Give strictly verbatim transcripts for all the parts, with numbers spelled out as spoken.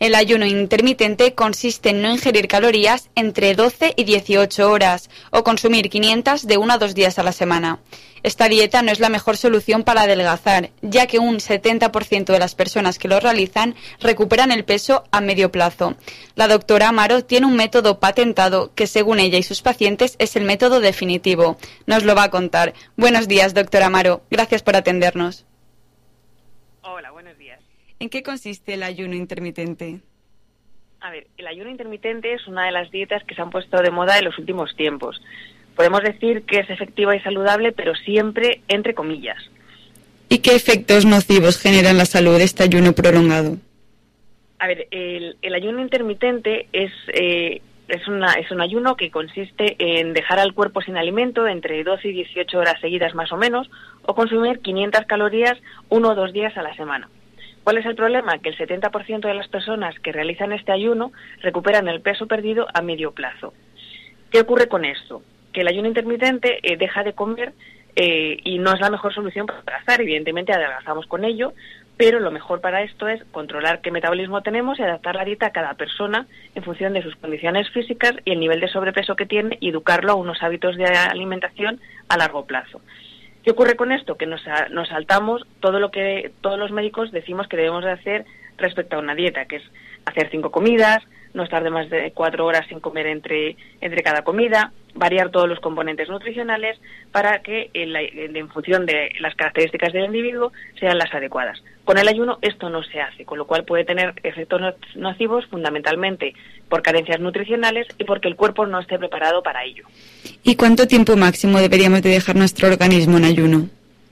El ayuno intermitente consiste en no ingerir calorías entre doce y dieciocho horas o consumir quinientas de uno a dos días a la semana. Esta dieta no es la mejor solución para adelgazar, ya que un setenta por ciento de las personas que lo realizan recuperan el peso a medio plazo. La doctora Amaro tiene un método patentado que, según ella y sus pacientes, es el método definitivo. Nos lo va a contar. Buenos días, doctora Amaro. Gracias por atendernos. Hola, buenos días. ¿En qué consiste el ayuno intermitente? A ver, el ayuno intermitente es una de las dietas que se han puesto de moda en los últimos tiempos. Podemos decir que es efectiva y saludable, pero siempre entre comillas. ¿Y qué efectos nocivos genera en la salud este ayuno prolongado? A ver, el, el ayuno intermitente es, eh, es, una, es un ayuno que consiste en dejar al cuerpo sin alimento entre doce y dieciocho horas seguidas más o menos, o consumir quinientas calorías uno o dos días a la semana. ¿Cuál es el problema? Que el setenta por ciento de las personas que realizan este ayuno recuperan el peso perdido a medio plazo. ¿Qué ocurre con esto? Que el ayuno intermitente eh, deja de comer eh, y no es la mejor solución para adelgazar. Evidentemente adelgazamos con ello, pero lo mejor para esto es controlar qué metabolismo tenemos y adaptar la dieta a cada persona en función de sus condiciones físicas y el nivel de sobrepeso que tiene y educarlo a unos hábitos de alimentación a largo plazo. ¿Qué ocurre con esto? Que nos, nos saltamos todo lo que todos los médicos decimos que debemos de hacer respecto a una dieta, que es hacer cinco comidas, no estar de más de cuatro horas sin comer entre, entre cada comida, variar todos los componentes nutricionales para que en, la, en función de las características del individuo sean las adecuadas. Con el ayuno esto no se hace, con lo cual puede tener efectos nocivos fundamentalmente por carencias nutricionales y porque el cuerpo no esté preparado para ello. ¿Y cuánto tiempo máximo deberíamos de dejar nuestro organismo en ayuno?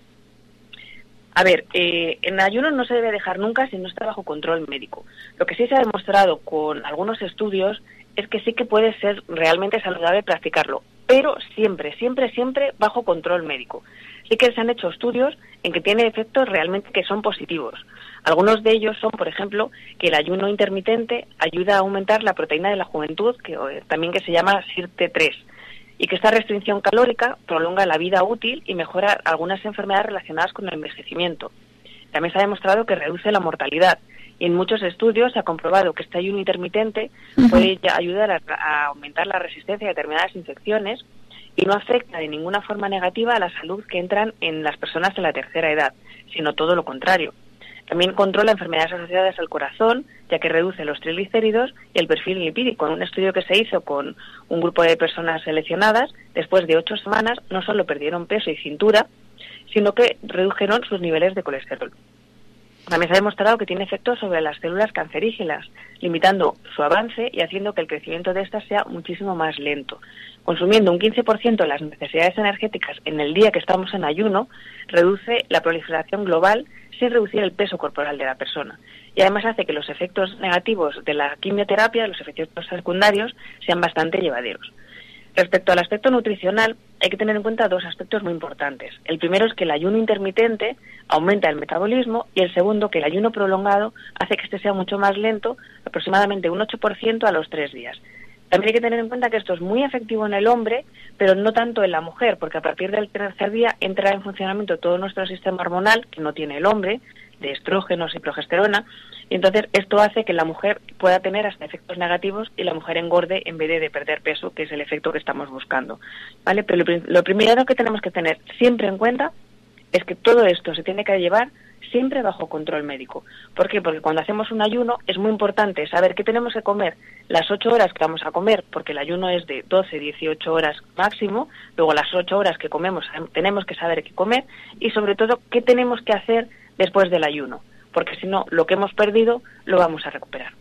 A ver, eh, en ayuno no se debe dejar nunca si no está bajo control médico. Lo que sí se ha demostrado con algunos estudios es que sí que puede ser realmente saludable practicarlo, pero siempre, siempre, siempre bajo control médico. Sí que se han hecho estudios en que tiene efectos realmente que son positivos. Algunos de ellos son, por ejemplo, que el ayuno intermitente ayuda a aumentar la proteína de la juventud, que también que se llama S I R T tres, y que esta restricción calórica prolonga la vida útil y mejora algunas enfermedades relacionadas con el envejecimiento. También se ha demostrado que reduce la mortalidad y en muchos estudios se ha comprobado que este ayuno intermitente uh-huh. puede ayudar a, a aumentar la resistencia a determinadas infecciones y no afecta de ninguna forma negativa a la salud que entran en las personas de la tercera edad, sino todo lo contrario. También controla enfermedades asociadas al corazón, ya que reduce los triglicéridos y el perfil lipídico. En un estudio que se hizo con un grupo de personas seleccionadas, después de ocho semanas no solo perdieron peso y cintura, sino que redujeron sus niveles de colesterol. También se ha demostrado que tiene efectos sobre las células cancerígenas, limitando su avance y haciendo que el crecimiento de estas sea muchísimo más lento. Consumiendo un quince por ciento de las necesidades energéticas en el día que estamos en ayuno, reduce la proliferación global sin reducir el peso corporal de la persona. Y además hace que los efectos negativos de la quimioterapia, los efectos secundarios, sean bastante llevaderos. Respecto al aspecto nutricional, hay que tener en cuenta dos aspectos muy importantes. El primero es que el ayuno intermitente aumenta el metabolismo y el segundo, que el ayuno prolongado hace que este sea mucho más lento, aproximadamente un ocho por ciento a los tres días. También hay que tener en cuenta que esto es muy efectivo en el hombre, pero no tanto en la mujer, porque a partir del tercer día entra en funcionamiento todo nuestro sistema hormonal, que no tiene el hombre, de estrógenos y progesterona, y entonces esto hace que la mujer pueda tener hasta efectos negativos y la mujer engorde en vez de, de perder peso, que es el efecto que estamos buscando, ¿vale? Pero lo, lo primero que tenemos que tener siempre en cuenta es que todo esto se tiene que llevar siempre bajo control médico. ¿Por qué? Porque cuando hacemos un ayuno es muy importante saber qué tenemos que comer las ocho horas que vamos a comer, porque el ayuno es de doce, dieciocho horas máximo, luego las ocho horas que comemos tenemos que saber qué comer y sobre todo qué tenemos que hacer después del ayuno, porque si no, lo que hemos perdido lo vamos a recuperar.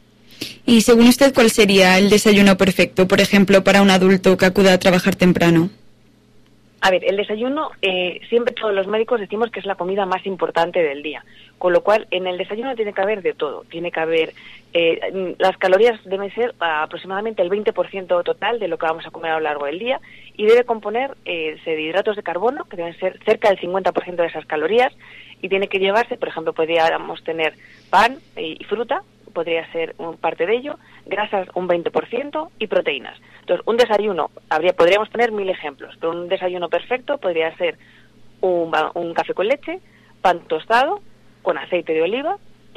Y según usted, ¿cuál sería el desayuno perfecto, por ejemplo, para un adulto que acuda a trabajar temprano? A ver, el desayuno, eh, siempre todos los médicos decimos que es la comida más importante del día, con lo cual en el desayuno tiene que haber de todo. Tiene que haber, eh, las calorías deben ser aproximadamente el veinte por ciento total de lo que vamos a comer a lo largo del día y debe componer eh, de hidratos de carbono, que deben ser cerca del cincuenta por ciento de esas calorías, y tiene que llevarse, por ejemplo, podríamos tener pan y fruta, podría ser un parte de ello, grasas un veinte por ciento y proteínas. Entonces, un desayuno, habría, podríamos poner mil ejemplos, pero un desayuno perfecto podría ser un, un café con leche, pan tostado, con aceite de oliva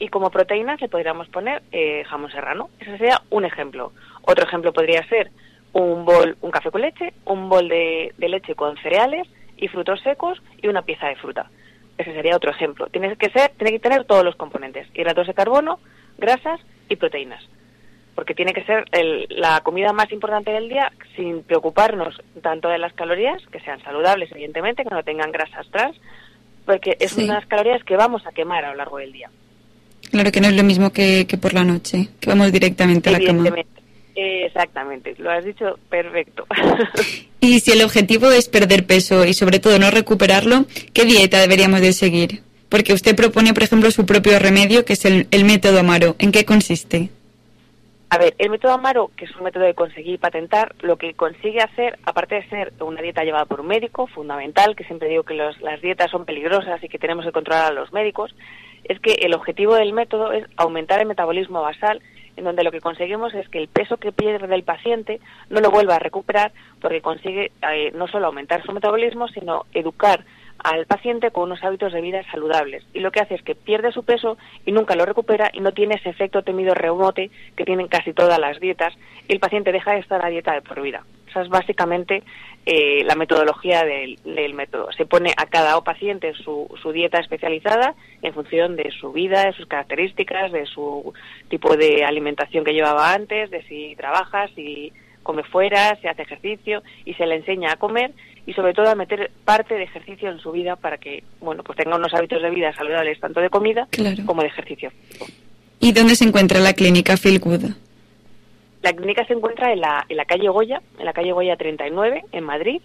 y como proteínas le podríamos poner eh, jamón serrano. Ese sería un ejemplo. Otro ejemplo podría ser un bol, un café con leche, un bol de, de leche con cereales y frutos secos y una pieza de fruta. Ese sería otro ejemplo. Tiene que ser, tiene que tener todos los componentes: hidratos de carbono, grasas y proteínas. Porque tiene que ser el, la comida más importante del día, sin preocuparnos tanto de las calorías, que sean saludables, evidentemente, que no tengan grasas trans, porque es Sí. unas calorías que vamos a quemar a lo largo del día. Claro que no es lo mismo que, que por la noche, que vamos directamente a la cama. Evidentemente. Eh, exactamente, lo has dicho perfecto. Y si el objetivo es perder peso y sobre todo no recuperarlo, ¿qué dieta deberíamos de seguir? Porque usted propone, por ejemplo, su propio remedio, que es el, el método Amaro. ¿En qué consiste? A ver, el método Amaro, que es un método de conseguir patentar, lo que consigue hacer, aparte de ser una dieta llevada por un médico, fundamental, que siempre digo que los, las dietas son peligrosas y que tenemos que controlar a los médicos, es que el objetivo del método es aumentar el metabolismo basal, en donde lo que conseguimos es que el peso que pierde el paciente no lo vuelva a recuperar, porque consigue eh, no solo aumentar su metabolismo, sino educar al paciente con unos hábitos de vida saludables. Y lo que hace es que pierde su peso y nunca lo recupera y no tiene ese efecto temido rebote que tienen casi todas las dietas, y el paciente deja de estar a dieta de por vida. Esa es básicamente eh, la metodología del, del método. Se pone a cada paciente su, su dieta especializada en función de su vida, de sus características, de su tipo de alimentación que llevaba antes, de si trabaja, si come fuera, si hace ejercicio, y se le enseña a comer y sobre todo a meter parte de ejercicio en su vida para que, bueno, pues tenga unos hábitos de vida saludables, tanto de comida Claro. como de ejercicio. ¿Y dónde se encuentra la clínica Feel Good? La clínica se encuentra en la, en la calle Goya, en la calle Goya treinta y nueve, en Madrid.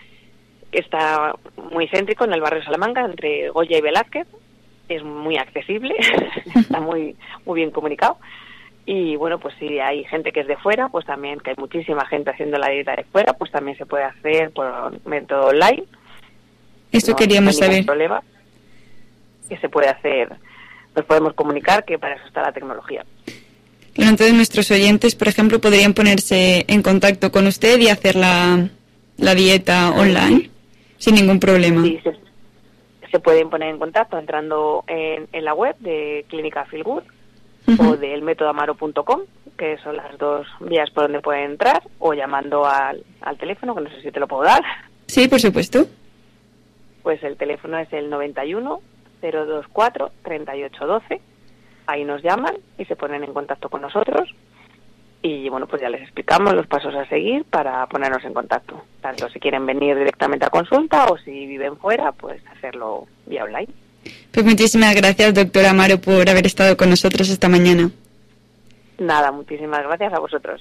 Está muy céntrico, en el barrio Salamanca, entre Goya y Velázquez. Es muy accesible, está muy, muy bien comunicado. Y bueno, pues si hay gente que es de fuera, pues también, que hay muchísima gente haciendo la dieta de fuera, pues también se puede hacer por método online. Eso No, queríamos no hay ningún saber. problema. Que se puede hacer, nos podemos comunicar, que para eso está la tecnología. Bueno, entonces nuestros oyentes, por ejemplo, podrían ponerse en contacto con usted y hacer la, la dieta online sin ningún problema. Sí, se, se pueden poner en contacto entrando en, en la web de Clínica Feel Good Uh-huh. o del método amaro punto com, que son las dos vías por donde pueden entrar, o llamando al, al teléfono, que no sé si te lo puedo dar. Sí, por supuesto. Pues el teléfono es el noventa y uno, cero dos cuatro, treinta y ocho doce. Ahí nos llaman y se ponen en contacto con nosotros. Y bueno, pues ya les explicamos los pasos a seguir para ponernos en contacto. Tanto si quieren venir directamente a consulta o si viven fuera, pues hacerlo vía online. Pues muchísimas gracias, doctora Amaro, por haber estado con nosotros esta mañana. Nada, muchísimas gracias a vosotros.